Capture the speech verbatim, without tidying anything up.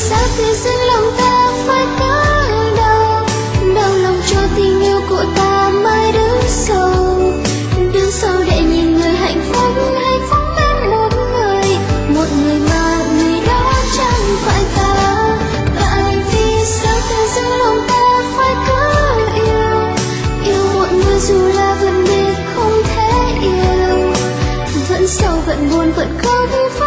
sao tự dưng lòng ta phải cỡ đau, đau lòng cho tình yêu của ta mãi đứng sâu, đứng sâu để nhìn người hạnh phúc, hạnh phúc bên một người, một người mà người đó chẳng phải ta. Tại vì sao tự dưng lòng ta phải cỡ yêu, yêu một người dù là vẫn biết không thể yêu, vẫn sâu vẫn buồn vẫn không phải.